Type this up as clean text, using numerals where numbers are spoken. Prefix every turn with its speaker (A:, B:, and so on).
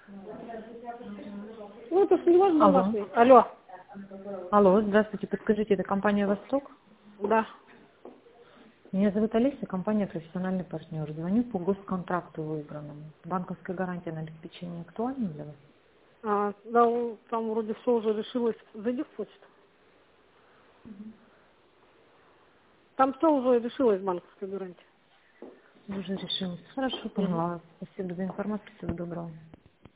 A: Ну, это ж не ваш
B: Алло.
A: домашний. Алло.
B: Алло, здравствуйте, подскажите, это компания «Восток»?
A: Да.
B: Меня зовут Олеся, компания «Профессиональный партнер». Звоню по госконтракту выбранному. Банковская гарантия на обеспечение актуальна для вас?
A: Да, там вроде все уже решилось. Зайди в почту. Там все уже решилось, банковская гарантия.
B: Уже решилась. Хорошо,
A: Мгм.
B: поняла. Спасибо за информацию, всего доброго.